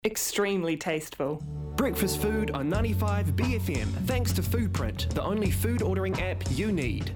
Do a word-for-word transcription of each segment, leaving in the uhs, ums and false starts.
Extremely tasteful. Breakfast food on ninety-five B F M, thanks to Foodprint, the only food ordering app you need.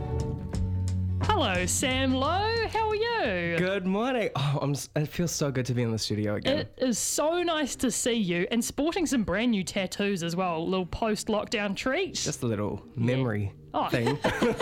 Hello, Sam Lowe. How are you? Good morning. Oh, I'm, it feels so good to be in the studio again. It is so nice to see you, and sporting some brand new tattoos as well. A little post-lockdown treat. Just a little memory Oh. thing.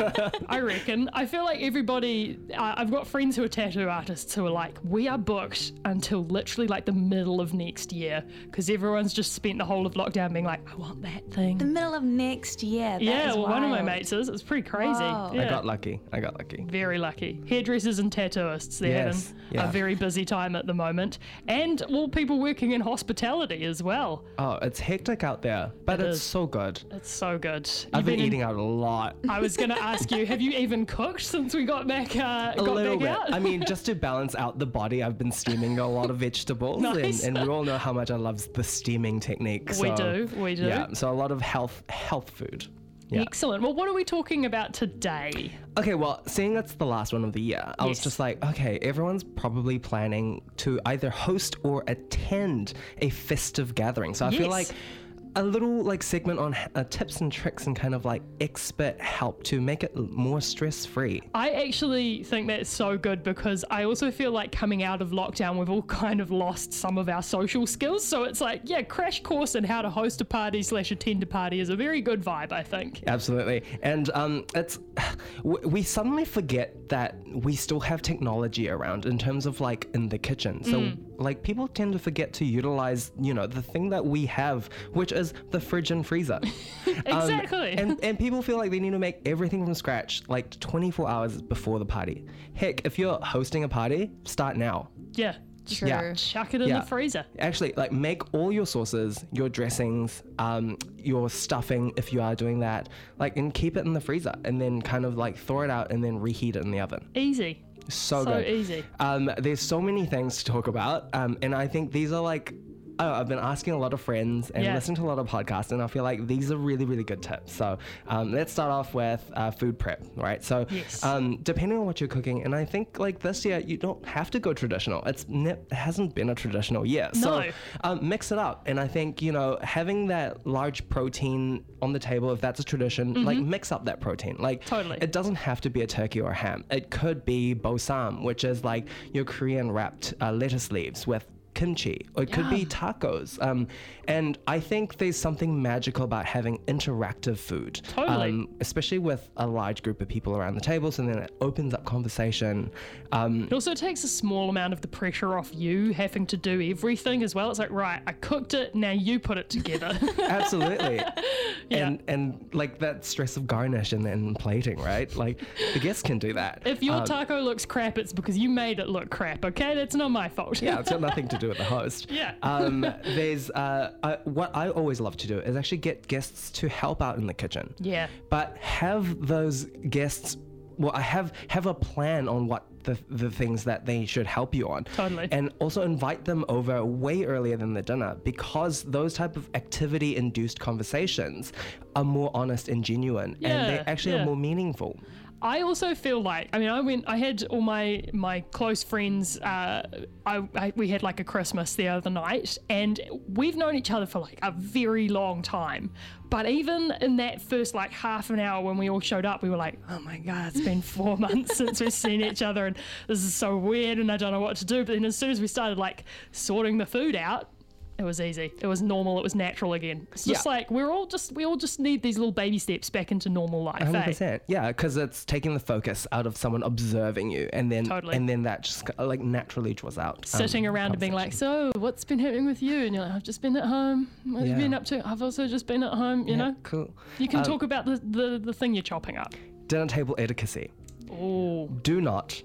I reckon. I feel like everybody, uh, I've got friends who are tattoo artists who are like, we are booked until literally like the middle of next year, because everyone's just spent the whole of lockdown being like, I want that thing. The middle of next year. That yeah, is well, one of my wild. mates is. It's pretty crazy. Whoa. Yeah. I got lucky. I got lucky. Very lucky. Hairdressers and tattooists, they're Yes, having yeah. a very busy time at the moment. And all people working in hospitality as well. Oh, it's hectic out there, but It it's is. so good. It's so good. I've You've been in- eating out a lot. I was going to ask you, have you even cooked since we got back uh, A got little back bit. out? I mean, just to balance out the body, I've been steaming a lot of vegetables, Nice. and, and we all know how much I love the steaming technique. We so, do, we do. Yeah, so a lot of health health food. Yeah. Excellent. Well, what are we talking about today? Okay, well, seeing it's the last one of the year, I was Yes. just like, okay, everyone's probably planning to either host or attend a festive gathering. So I feel Yes. like a little like segment on uh, tips and tricks and kind of like expert help to make it l- more stress-free. I actually think that's so good, because I also feel like coming out of lockdown, we've all kind of lost some of our social skills. So it's like, yeah, crash course in how to host a party slash attend a party is a very good vibe, I think. Absolutely. And um, it's w- we suddenly forget that we still have technology around in terms of like in the kitchen. So Mm. like people tend to forget to utilize, you know, the thing that we have, which is the fridge and freezer. Um, Exactly. and, and people feel like they need to make everything from scratch like twenty-four hours before the party. Heck, if you're hosting a party, start now. Yeah. True. Yeah. Chuck it in Yeah. the freezer. Actually, like make all your sauces, your dressings, um, your stuffing, if you are doing that, like, and keep it in the freezer, and then kind of like throw it out and then reheat it in the oven. Easy. So, So good. easy. Um, there's so many things to talk about, um, and I think these are like. Oh, I've been asking a lot of friends and Yeah. listening to a lot of podcasts, and I feel like these are really, really good tips. So um, let's start off with uh, food prep, right? So Yes. um, depending on what you're cooking, and I think like this year, you don't have to go traditional. It's ne- it hasn't been a traditional year. So No. um, mix it up. And I think, you know, having that large protein on the table, if that's a tradition, like mix up that protein. Like Totally. it doesn't have to be a turkey or a ham. It could be bosam, which is like your Korean wrapped uh, lettuce leaves with kimchi, or it could be Yum. tacos. Um, and I think there's something magical about having interactive food. Totally. Um, especially with a large group of people around the table, so then it opens up conversation. Um, It also takes a small amount of the pressure off you having to do everything as well. It's like, right, I cooked it, now you put it together. absolutely. Yeah. And and like that stress of garnish and then plating, right? Like the guests can do that. If your Um, taco looks crap, it's because you made it look crap, okay? That's not my fault. Yeah, it's got nothing to do with the host. Yeah. Um, there's uh, uh, what I always love to do is actually get guests to help out in the kitchen. Yeah. But have those guests. Well, I have have a plan on what the the things that they should help you on. Totally. And also invite them over way earlier than the dinner, because those type of activity induced conversations are more honest and genuine, and Yeah, they actually yeah. are more meaningful. I also feel like, I mean, I went, I had all my my close friends. Uh, I, I we had like a Christmas the other night, and we've known each other for like a very long time. But even in that first like half an hour when we all showed up, we were like, oh my god, it's been four months since we've seen each other, and this is so weird, and I don't know what to do. But then as soon as we started like sorting the food out, it was easy. It was normal. It was natural again. It's just Yeah. like we're all just we all just need these little baby steps back into normal life. one hundred Eh? percent. Yeah, because it's taking the focus out of someone observing you, and then Totally. and then that just uh, like naturally draws out. um, Sitting around and being like, conversation. so what's been happening with you? And you're like, I've just been at home. What have you Yeah. been up to? I've also just been at home, you Yeah, know? cool. You can Um, talk about the, the, the thing you're chopping up. Dinner table etiquette. Oh, Do not,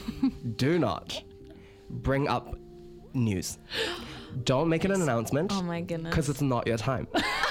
do not bring up news. Don't make it an announcement. Oh my goodness. Because it's not your time.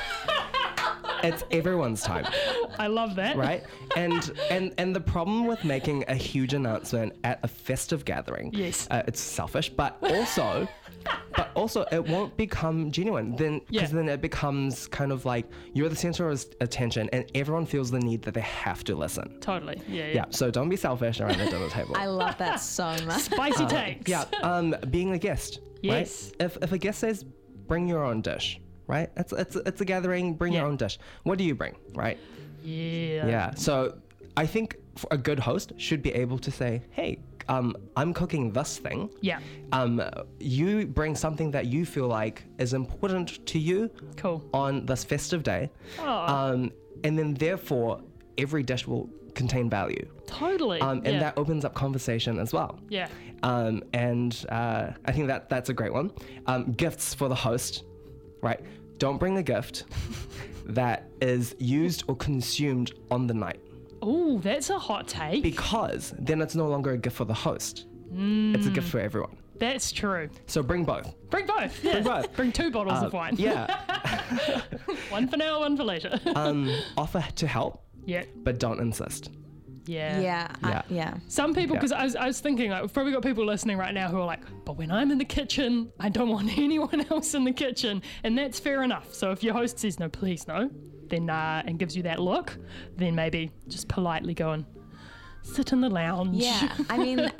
It's everyone's time, I love that. right? And and and the problem with making a huge announcement at a festive gathering, Yes. uh, it's selfish, but also, but also it won't become genuine then, because Yeah. then it becomes kind of like you're the center of attention, and everyone feels the need that they have to listen. Totally. Yeah. Yeah. Yeah, so don't be selfish around the dinner table. I love that so much. Spicy takes. Yeah, um, being a guest. Yes. Right? If if a guest says, "Bring your own dish," right? It's it's it's a gathering. Bring Yeah. your own dish. What do you bring, right? Yeah. Yeah. So I think for a good host should be able to say, "Hey, um, I'm cooking this thing. Yeah. Um, you bring something that you feel like is important to you Cool. on this festive day, Oh. um, and then therefore every dish will contain value." Totally. Um, and yeah. that opens up conversation as well. Yeah. Um, and uh, I think that that's a great one. Um, gifts for the host, right? Don't bring a gift that is used or consumed on the night, Oh, that's a hot take. because then it's no longer a gift for the host. It's a gift for everyone. That's true. So bring both. Bring both. Yeah. Bring both. Bring two bottles Uh, of wine. Yeah. One for now, one for later. um, offer to help, yeah. but don't insist. Yeah. Yeah, I- Yeah. yeah. Some people, Yeah. because I was, I was thinking, like, we've probably got people listening right now who are like, but when I'm in the kitchen, I don't want anyone else in the kitchen. And that's fair enough. So if your host says, no, please, no, then, uh, and gives you that look, then maybe just politely go and sit in the lounge. Yeah, I mean,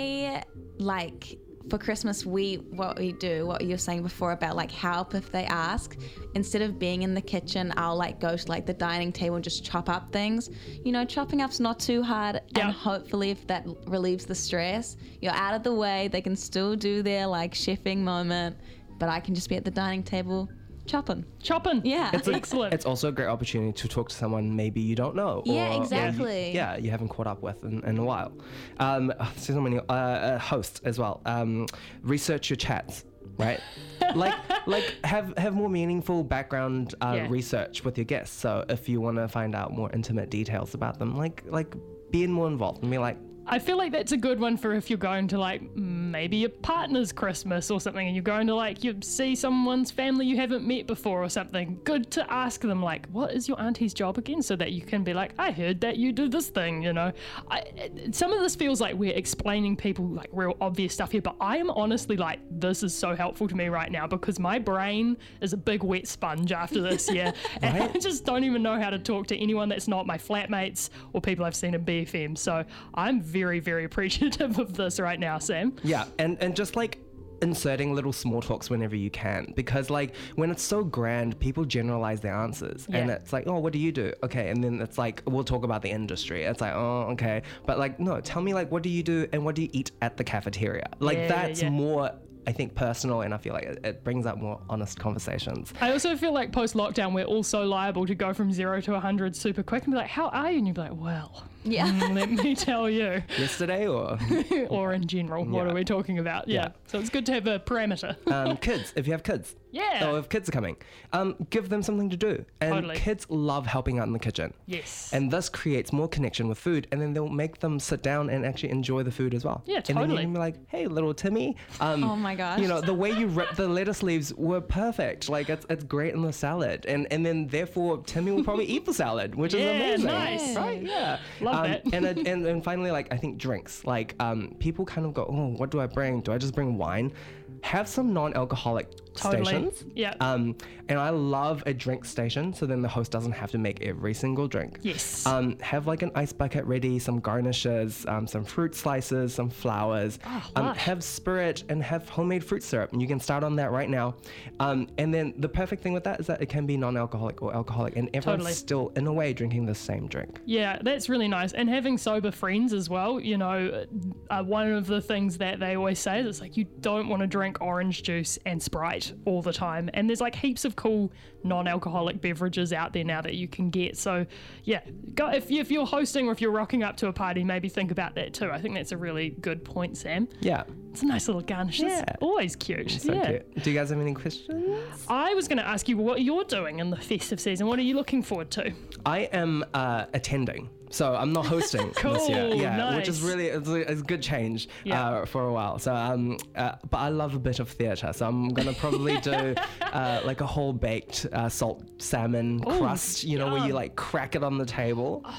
I like for Christmas, we what we do, what you were saying before about like help if they ask. Instead of being in the kitchen, I'll like go to like the dining table and just chop up things. You know, chopping up's not too hard, Yeah. and hopefully, if that relieves the stress, you're out of the way. They can still do their like chefing moment, but I can just be at the dining table chopping. Chopping. Yeah. It's a- Excellent. It's also a great opportunity to talk to someone maybe you don't know. Yeah, or- or you- exactly. yeah, you haven't caught up with in, in a while. Um, oh, so many uh, uh, hosts as well. Um, research your chats, right? like, like have have more meaningful background uh, Yeah. research with your guests. So if you want to find out more intimate details about them, like like being more involved and be like, I feel like that's a good one for if you're going to like maybe your partner's Christmas or something, and you're going to like you see someone's family you haven't met before or something. Good to ask them like, what is your auntie's job again, so that you can be like, I heard that you do this thing, you know. I, it- some of this feels like we're explaining people like real obvious stuff here, but I am honestly like, this is so helpful to me right now because my brain is a big wet sponge after this year, and I just don't even know how to talk to anyone that's not my flatmates or people I've seen in B F M. So I'm very, very appreciative of this right now, Sam. yeah, and and just like inserting little small talks whenever you can, because like when it's so grand, people generalize their answers, and Yeah. it's like, oh, what do you do? Okay, and then it's like we'll talk about the industry. It's like, oh, okay, but like no, tell me like what do you do and what do you eat at the cafeteria? Like Yeah, that's yeah. more, I think, personal, and I feel like it, it brings up more honest conversations. I also feel like post-lockdown, we're all so liable to go from zero to one hundred super quick and be like, how are you? And you'd be like, well, Yeah. mm, let me tell you. Yesterday or Or in general, what Yeah. are we talking about? Yeah. Yeah. So it's good to have a parameter. um, kids, if you have kids. Yeah. Or if kids are coming, um, give them something to do. And Totally. kids love helping out in the kitchen. Yes. And this creates more connection with food, and then they'll make them sit down and actually enjoy the food as well. Yeah, And then totally. you can be like, hey, little Timmy. Um, Oh my gosh. You know, the way you rip the lettuce leaves were perfect. Like, it's it's great in the salad. And and then, therefore, Timmy will probably eat the salad, which Yeah, is amazing. nice. Right? Yeah. Love um, that. And, it- and, and finally, like, I think drinks. Like, um, people kind of go, oh, what do I bring? Do I just bring wine? Have some non-alcoholic Totally. stations. Yeah. Um, and I love a drink station, so then the host doesn't have to make every single drink. Yes. Um, have like an ice bucket ready, some garnishes, um, some fruit slices, some flowers. Oh, um, lush. have spirit and have homemade fruit syrup, and you can start on that right now. Um, and then the perfect thing with that is that it can be non-alcoholic or alcoholic, and everyone's Totally. still in a way drinking the same drink. Yeah, that's really nice. And having sober friends as well, you know, uh, one of the things that they always say is it's like you don't want to drink orange juice and Sprite all the time. And there's like heaps of cool non-alcoholic beverages out there now that you can get. So yeah, go if, you, if you're hosting or if you're rocking up to a party, maybe think about that too. I think that's a really good point, Sam. Yeah. It's a nice little garnish. It's Yeah. always cute. So yeah. cute. Do you guys have any questions? I was going to ask you what you're doing in the festive season. What are you looking forward to? I am uh, attending, so I'm not hosting this year. Cool, Yeah, which is nice. really it's a, it's a good change Yeah. uh, for a while. So, um, uh, but I love a bit of theatre, so I'm gonna probably do uh, like a whole baked uh, salt salmon Ooh, crust. You know, where you yum. like crack it on the table.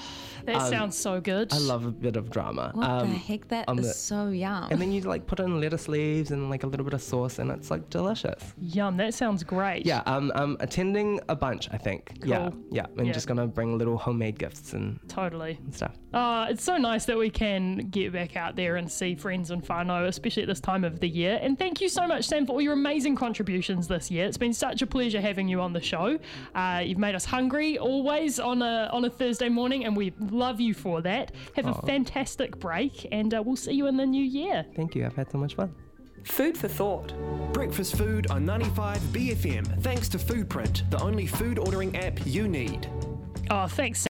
That Um, sounds so good. I love a bit of drama. What Um, the heck? That on is the- so yum. And then you like put in lettuce leaves and like a little bit of sauce, and it's like delicious. Yum, that sounds great. Yeah, um, um, attending a bunch, I think. Yeah, Cool. yeah, and Yeah. just gonna bring little homemade gifts and Totally. stuff. Uh, it's so nice that we can get back out there and see friends and whānau, especially at this time of the year. And thank you so much, Sam, for all your amazing contributions this year. It's been such a pleasure having you on the show. Uh, you've made us hungry always on a on a Thursday morning, and we love you for that. Have a fantastic break, and uh, we'll see you in the new year. Thank you. I've had so much fun. Food for thought. Breakfast food on ninety-five B F M, thanks to Foodprint, the only food ordering app you need. Oh, thanks,